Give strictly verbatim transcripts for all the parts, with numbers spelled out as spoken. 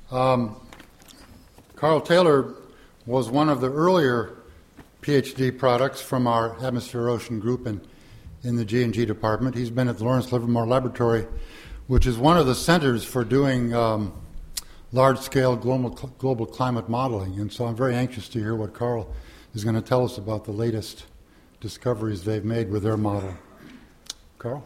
Um, Carl Taylor was one of the earlier PhD products from our Atmosphere Ocean group in, in the G and G department. He's been at the Lawrence Livermore Laboratory, which is one of the centers for doing um, large-scale global, global climate modeling. And so I'm very anxious to hear what Carl is going to tell us about the latest discoveries they've made with their model. Carl?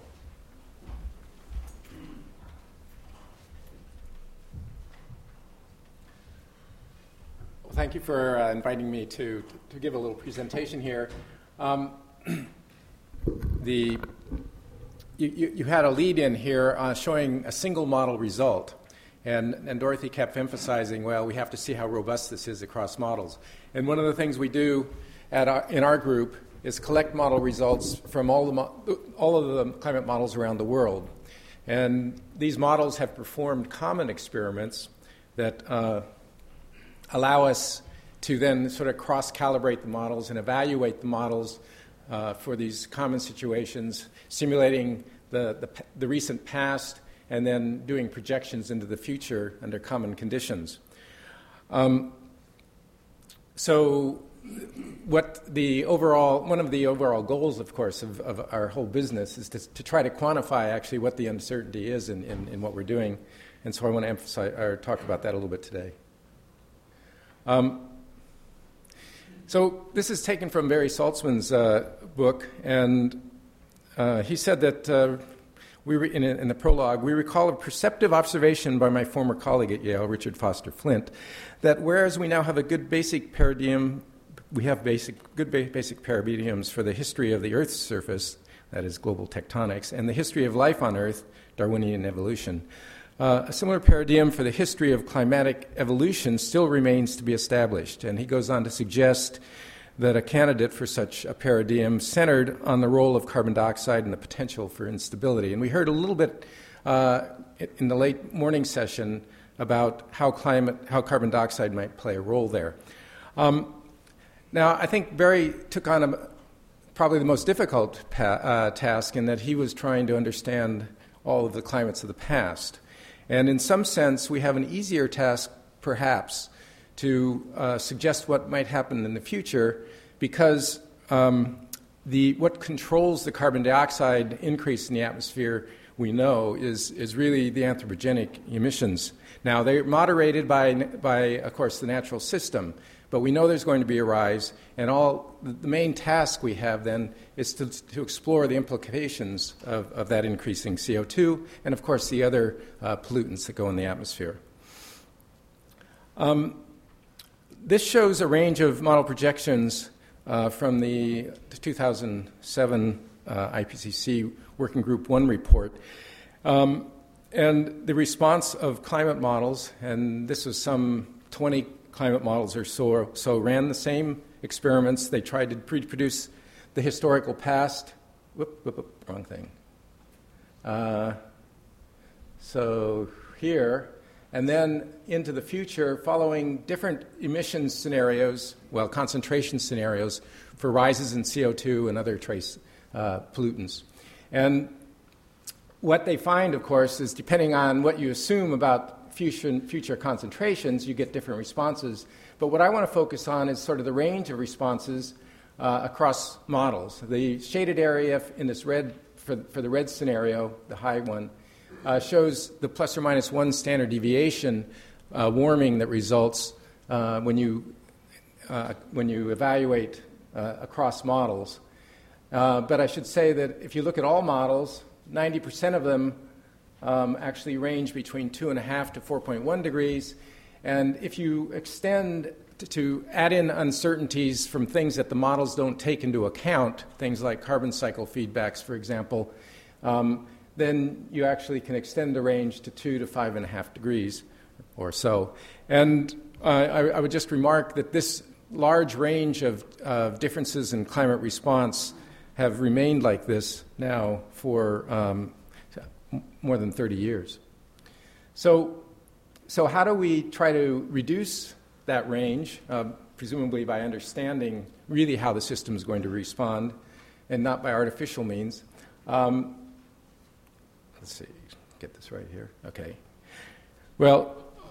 Well, thank you for uh, inviting me to, to give a little presentation here. Um, the, you, you, you had a lead in here uh, showing a single model result. And, and Dorothy kept emphasizing, well, we have to see how robust this is across models. And one of the things we do at our, in our group is collect model results from all, the mo- all of the climate models around the world. And these models have performed common experiments that uh, allow us to then sort of cross-calibrate the models and evaluate the models uh, for these common situations, simulating the, the, the recent past and then doing projections into the future under common conditions. Um, so what the overall, one of the overall goals, of course, of, of our whole business is to, to try to quantify actually what the uncertainty is in, in, in what we're doing. And so I want to emphasize or talk about that a little bit today. Um, so this is taken from Barry Saltzman's uh, book, and uh, he said that uh, we re- in, a, in the prologue, we recall a perceptive observation by my former colleague at Yale, Richard Foster Flint, that whereas we now have a good basic paradigm, we have basic good ba- basic paradigms for the history of the Earth's surface, that is global tectonics, and the history of life on Earth, Darwinian evolution. Uh, a similar paradigm for the history of climatic evolution still remains to be established, and he goes on to suggest that a candidate for such a paradigm centered on the role of carbon dioxide and the potential for instability. And we heard a little bit uh, in the late morning session about how climate, how carbon dioxide might play a role there. Um, now, I think Barry took on a, probably the most difficult pa- uh, task in that he was trying to understand all of the climates of the past. And in some sense, we have an easier task, perhaps, to uh, suggest what might happen in the future because um, the, what controls the carbon dioxide increase in the atmosphere, we know, is, is really the anthropogenic emissions. Now, they're moderated by, by, of course, the natural system, but we know there's going to be a rise, and all the main task we have then is to, to explore the implications of, of that increasing C O two and, of course, the other uh, pollutants that go in the atmosphere. Um, this shows a range of model projections uh, from the two thousand seven uh, I P C C Working Group one report. Um, and the response of climate models, and this was some twenty climate models or so, so ran the same experiments. They tried to reproduce the historical past. Whoop, whoop, whoop, wrong thing. Uh, so here, and then into the future, following different emission scenarios, well, concentration scenarios for rises in C O two and other trace uh, pollutants. And what they find, of course, is depending on what you assume about Future, future concentrations, you get different responses. But what I want to focus on is sort of the range of responses uh, across models. The shaded area in this red, for, for the red scenario, the high one, uh, shows the plus or minus one standard deviation uh, warming that results uh, when you uh, when you evaluate uh, across models. Uh, but I should say that if you look at all models, ninety percent of them Um, actually range between two point five to four point one degrees. And if you extend to, to add in uncertainties from things that the models don't take into account, things like carbon cycle feedbacks, for example, um, then you actually can extend the range to two to five and a half degrees or so. And uh, I, I would just remark that this large range of uh, differences in climate response have remained like this now for um, more than thirty years. So, so how do we try to reduce that range, uh, presumably by understanding really how the system is going to respond and not by artificial means? Um, let's see, get this right here. Okay. Well,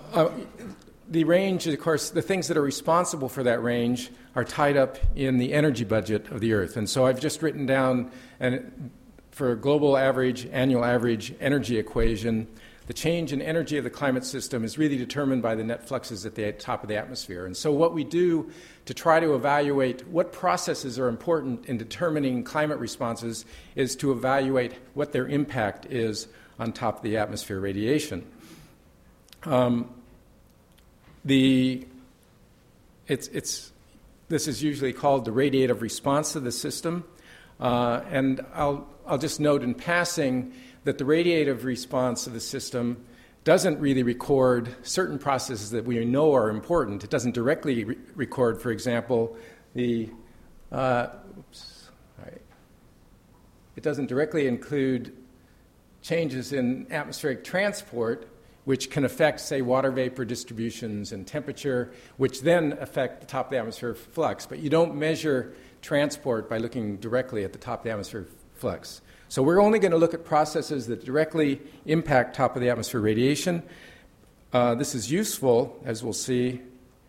uh, the range, of course, the things that are responsible for that range are tied up in the energy budget of the Earth. And so I've just written down, an, for a global average, annual average energy equation, the change in energy of the climate system is really determined by the net fluxes at the top of the atmosphere. And so what we do to try to evaluate what processes are important in determining climate responses is to evaluate what their impact is on top of the atmosphere radiation. Um, the, it's, it's, this is usually called the radiative response of the system. Uh, and I'll, I'll just note in passing that the radiative response of the system doesn't really record certain processes that we know are important. It doesn't directly re- record, for example, the, uh, oops, sorry. It doesn't directly include changes in atmospheric transport, which can affect, say, water vapor distributions and temperature, which then affect the top of the atmosphere flux. But you don't measure transport by looking directly at the top of the atmosphere flux. So we're only going to look at processes that directly impact top of the atmosphere radiation. Uh, this is useful, as we'll see,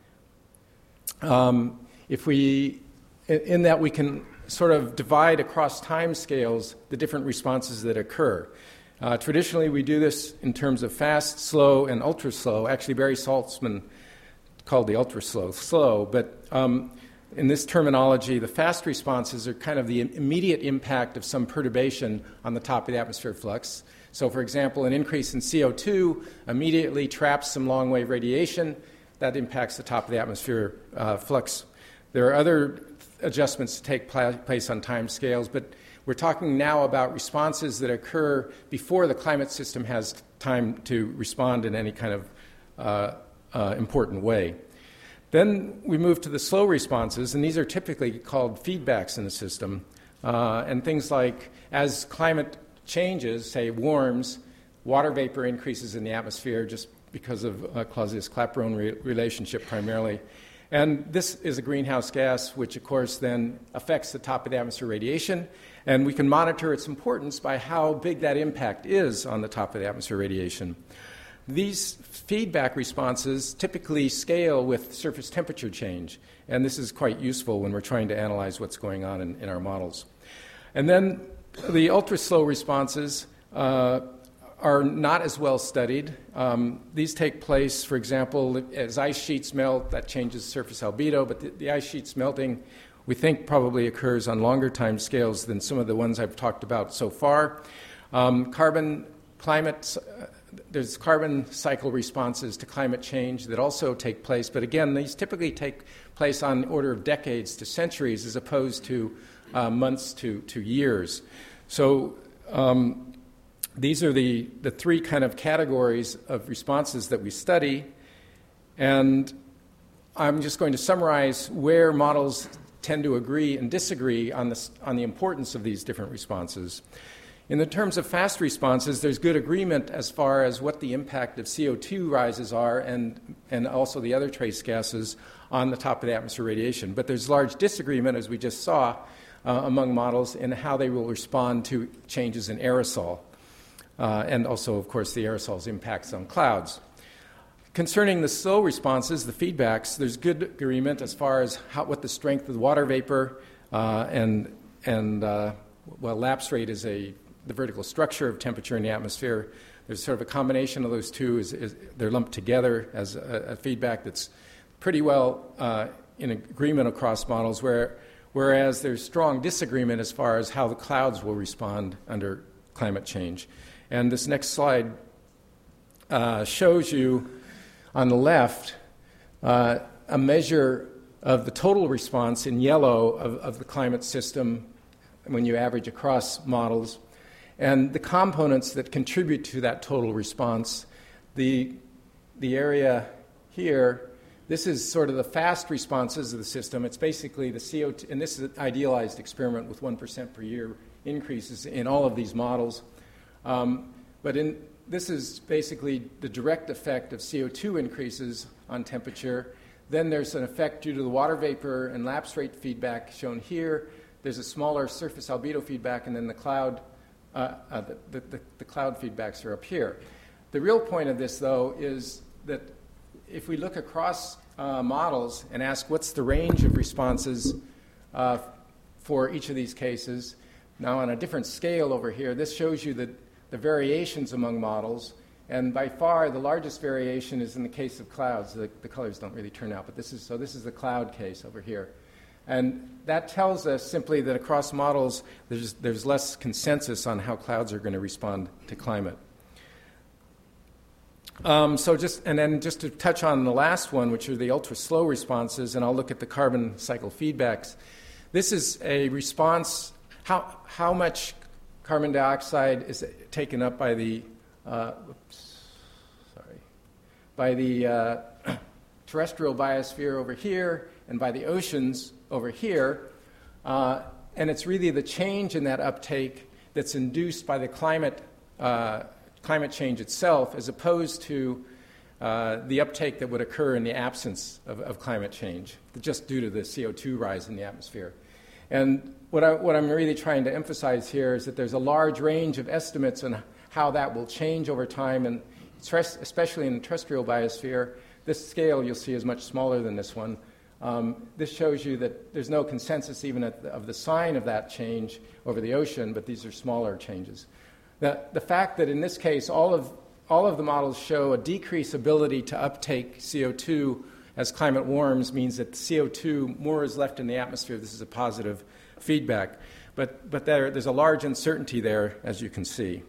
um, if we, in that we can sort of divide across time scales the different responses that occur. Uh, traditionally, we do this in terms of fast, slow, and ultra-slow. Actually, Barry Saltzman called the ultra-slow slow, but um, in this terminology, the fast responses are kind of the immediate impact of some perturbation on the top of the atmosphere flux. So, for example, an increase in C O two immediately traps some long-wave radiation. That impacts the top of the atmosphere uh, flux. There are other adjustments to take pl- place on time scales, but we're talking now about responses that occur before the climate system has time to respond in any kind of uh, uh, important way. Then we move to the slow responses, and these are typically called feedbacks in the system. Uh, and things like as climate changes, say warms, water vapor increases in the atmosphere just because of uh, Clausius-Clapeyron re- relationship primarily. And this is a greenhouse gas, which of course then affects the top of the atmosphere radiation. And we can monitor its importance by how big that impact is on the top of the atmosphere radiation. These feedback responses typically scale with surface temperature change, and this is quite useful when we're trying to analyze what's going on in, in our models. And then the ultra-slow responses uh, are not as well studied. Um, these take place, for example, as ice sheets melt, that changes surface albedo, but the, the ice sheets melting, we think, probably occurs on longer time scales than some of the ones I've talked about so far. Um, carbon climate... Uh, There's carbon cycle responses to climate change that also take place, but again, these typically take place on the order of decades to centuries as opposed to uh, months to, to years. So um, these are the, the three kind of categories of responses that we study, and I'm just going to summarize where models tend to agree and disagree on, this, on the importance of these different responses. In the terms of fast responses, there's good agreement as far as what the impact of C O two rises are and, and also the other trace gases on the top of the atmosphere radiation. But there's large disagreement, as we just saw, uh, among models in how they will respond to changes in aerosol. Uh, and also, of course, the aerosol's impacts on clouds. Concerning the slow responses, the feedbacks, there's good agreement as far as how, what the strength of the water vapor uh, and, and uh, well, lapse rate is a the vertical structure of temperature in the atmosphere. There's sort of a combination of those two. Is, is they're lumped together as a, a feedback that's pretty well uh, in agreement across models, where, whereas there's strong disagreement as far as how the clouds will respond under climate change. And this next slide uh, shows you on the left uh, a measure of the total response in yellow of, of the climate system when you average across models, and the components that contribute to that total response. The, the area here, this is sort of the fast responses of the system. It's basically the C O two, and this is an idealized experiment with one percent per year increases in all of these models. Um, but in, this is basically the direct effect of C O two increases on temperature. Then there's an effect due to the water vapor and lapse rate feedback shown here. There's a smaller surface albedo feedback, and then the cloud, uh, uh, the, the, the cloud feedbacks are up here. The real point of this, though, is that if we look across uh, models and ask what's the range of responses uh, for each of these cases, now on a different scale over here, this shows you the, the variations among models. And by far, the largest variation is in the case of clouds. The, the colors don't really turn out, but this is, so this is the cloud case over here. And that tells us simply that across models, there's, there's less consensus on how clouds are going to respond to climate. Um, so just, and then just to touch on the last one, which are the ultra-slow responses, and I'll look at the carbon cycle feedbacks. This is a response, how, how much carbon dioxide is taken up by the, uh, oops, sorry, by the uh, terrestrial biosphere over here and by the oceans over here. Uh, and it's really the change in that uptake that's induced by the climate uh, climate change itself, as opposed to uh, the uptake that would occur in the absence of, of climate change, just due to the C O two rise in the atmosphere. And what, I, what I'm really trying to emphasize here is that there's a large range of estimates on how that will change over time, and especially in the terrestrial biosphere. This scale you'll see is much smaller than this one. Um, this shows you that there's no consensus even at the, of the sign of that change over the ocean, but these are smaller changes. The, the fact that in this case all of, all of the models show a decreased ability to uptake C O two as climate warms means that C O two more is left in the atmosphere. This is a positive feedback. But, but there, there's a large uncertainty there, as you can see.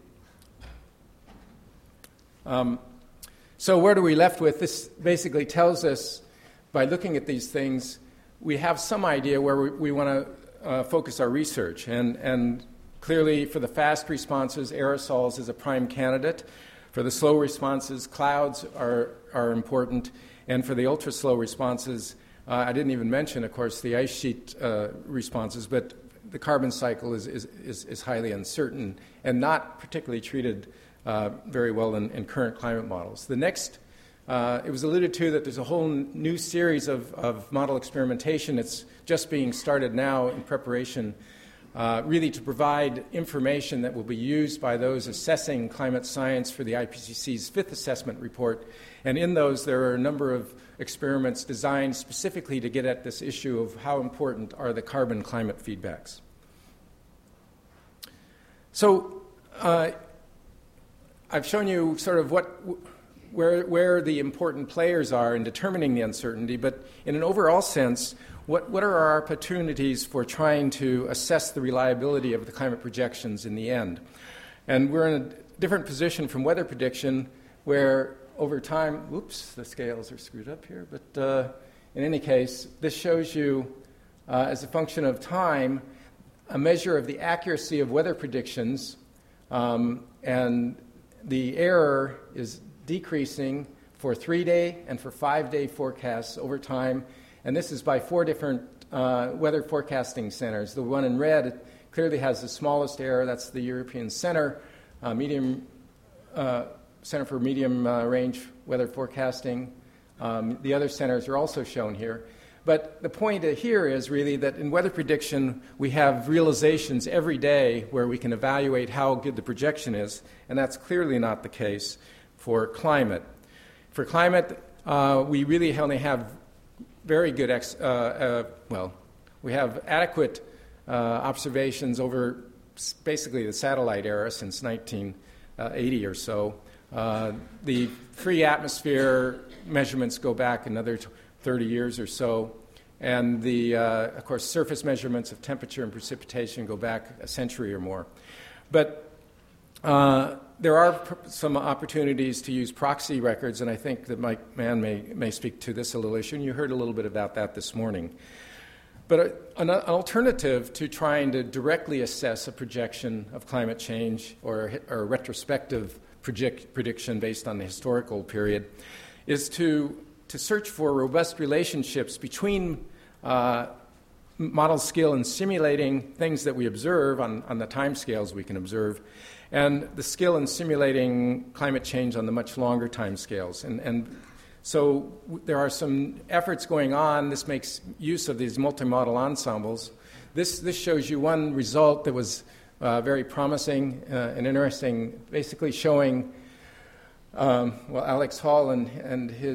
Um, so what are we left with? This basically tells us, by looking at these things, we have some idea where we, we want to uh, focus our research. And, and clearly, for the fast responses, aerosols is a prime candidate. For the slow responses, clouds are, are important. And for the ultra-slow responses, uh, I didn't even mention, of course, the ice sheet uh, responses, but the carbon cycle is, is, is, is highly uncertain and not particularly treated uh, very well in, in current climate models. The next, uh, it was alluded to that there's a whole new series of, of model experimentation that's just being started now in preparation Uh, really to provide information that will be used by those assessing climate science for the I P C C's fifth assessment report. And in those, there are a number of experiments designed specifically to get at this issue of how important are the carbon climate feedbacks. So uh, I've shown you sort of what, where, where the important players are in determining the uncertainty, but in an overall sense, What, what are our opportunities for trying to assess the reliability of the climate projections in the end? And we're in a different position from weather prediction where over time, whoops, the scales are screwed up here, but uh, in any case, this shows you, uh, as a function of time, a measure of the accuracy of weather predictions, um, and the error is decreasing for three-day and for five-day forecasts over time. And this is by four different uh, weather forecasting centers. The one in red clearly has the smallest error. That's the European Center, uh, medium, uh, Center for Medium uh, Range Weather Forecasting. Um, the other centers are also shown here. But the point here is really that in weather prediction, we have realizations every day where we can evaluate how good the projection is, and that's clearly not the case for climate. For climate, uh, we really only have very good, ex, uh, uh, well, we have adequate uh, observations over basically the satellite era since nineteen eighty or so. Uh, the free atmosphere measurements go back another thirty years or so. And the, uh, of course, surface measurements of temperature and precipitation go back a century or more. But uh, there are pr- some opportunities to use proxy records, and I think that Mike Mann may, may speak to this a little issue, and you heard a little bit about that this morning. But a, an, an alternative to trying to directly assess a projection of climate change or, or a retrospective project, prediction based on the historical period is to, to search for robust relationships between uh, model skill in simulating things that we observe on, on the time scales we can observe, and the skill in simulating climate change on the much longer time scales. And, and so w- there are some efforts going on. This makes use of these multi-model ensembles. This, this shows you one result that was uh, very promising uh, and interesting, basically showing, um, well, Alex Hall and, and his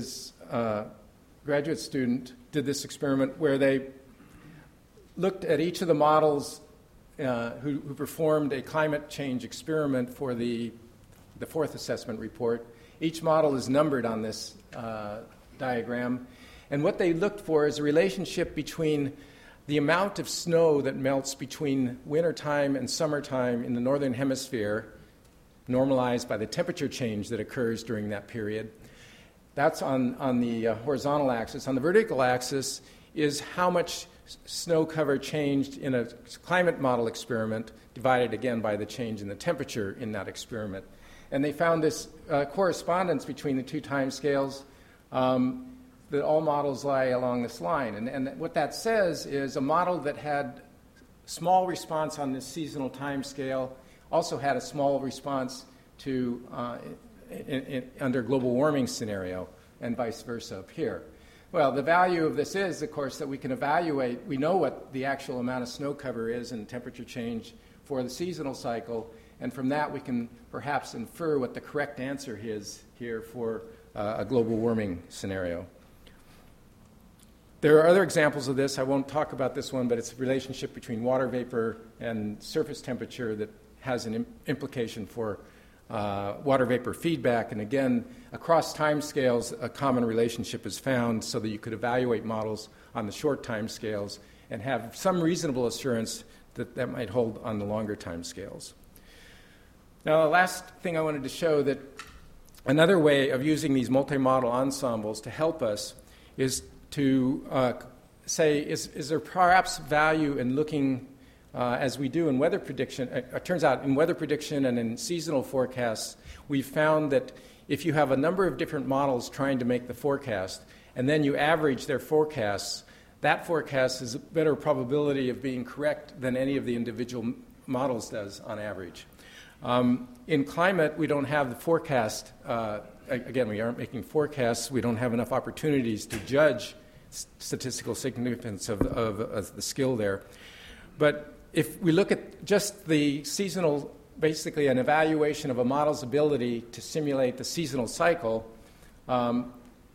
uh, graduate student did this experiment where they looked at each of the models uh, who, who performed a climate change experiment for the, the fourth assessment report. Each model is numbered on this uh, diagram. And what they looked for is a relationship between the amount of snow that melts between wintertime and summertime in the northern hemisphere, normalized by the temperature change that occurs during that period. That's on, on the uh, horizontal axis. On the vertical axis is how much s- snow cover changed in a climate model experiment, divided again by the change in the temperature in that experiment. And they found this uh, correspondence between the two time scales, um, that all models lie along this line. And, and what that says is a model that had small response on this seasonal time scale also had a small response to uh, in, in, under global warming scenario, and vice versa up here. Well, the value of this is, of course, that we can evaluate, we know what the actual amount of snow cover is and temperature change for the seasonal cycle, and from that we can perhaps infer what the correct answer is here for uh, a global warming scenario. There are other examples of this. I won't talk about this one, but it's a relationship between water vapor and surface temperature that has an im- implication for uh, water vapor feedback. And again, across time scales, a common relationship is found so that you could evaluate models on the short time scales and have some reasonable assurance that that might hold on the longer time scales. Now, the last thing I wanted to show, that another way of using these multi-model ensembles to help us is to uh, say, is, is there perhaps value in looking, uh, as we do in weather prediction? It, it turns out in weather prediction and in seasonal forecasts, we've found that if you have a number of different models trying to make the forecast, and then you average their forecasts, that forecast has a better probability of being correct than any of the individual models does on average. Um, in climate, we don't have the forecast. Uh, again, we aren't making forecasts. We don't have enough opportunities to judge statistical significance of, of, of the skill there. But if we look at just the seasonal, basically an evaluation of a model's ability to simulate the seasonal cycle um,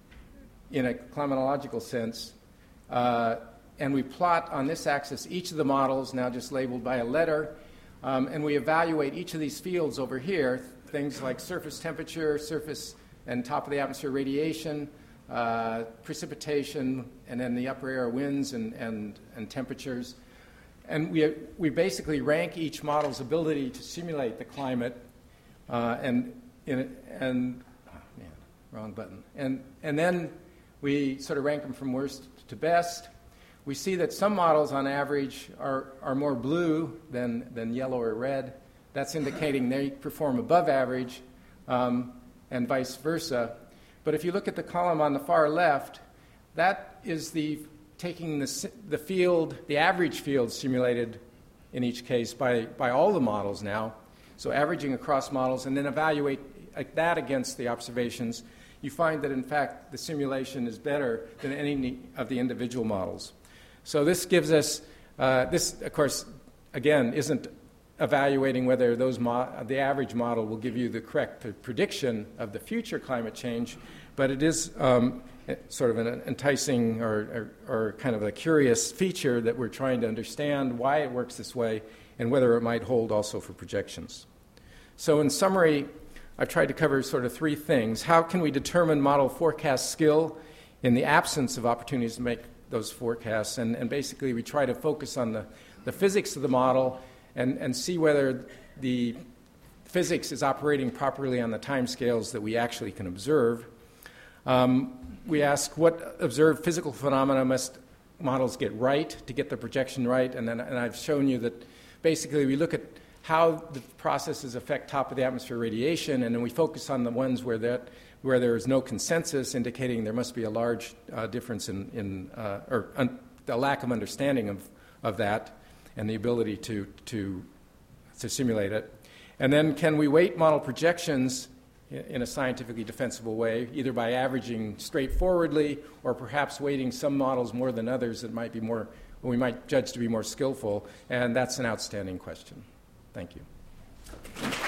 in a climatological sense, uh, and we plot on this axis each of the models, now just labeled by a letter, um, and we evaluate each of these fields over here, things like surface temperature, surface and top of the atmosphere radiation, uh, precipitation, and then the upper air winds and, and, and temperatures. And we, we basically rank each model's ability to simulate the climate, uh, and, in, and oh man, wrong button. And, and then we sort of rank them from worst to best. We see that some models on average are, are more blue than, than yellow or red. That's indicating they perform above average, um, and vice versa. But if you look at the column on the far left, that is the taking the, the field, the average field simulated in each case by, by all the models now, so averaging across models, and then evaluate that against the observations, you find that, in fact, the simulation is better than any of the individual models. So this gives us, uh, this, of course, again, isn't evaluating whether those mo- the average model will give you the correct prediction of the future climate change, but it is um, sort of an enticing or, or, or kind of a curious feature that we're trying to understand why it works this way and whether it might hold also for projections. So in summary, I've tried to cover sort of three things. How can we determine model forecast skill in the absence of opportunities to make those forecasts? And, and basically we try to focus on the, the physics of the model and, and see whether the physics is operating properly on the time scales that we actually can observe. Um, we ask what observed physical phenomena must models get right to get the projection right, and then and I've shown you that basically we look at how the processes affect top of the atmosphere radiation, and then we focus on the ones where that where there is no consensus, indicating there must be a large uh, difference in, in uh, or un- a lack of understanding of, of that and the ability to, to, to simulate it. And then can we weight model projections in a scientifically defensible way, either by averaging straightforwardly or perhaps weighting some models more than others that might be more, we might judge to be more skillful, and that's an outstanding question. Thank you.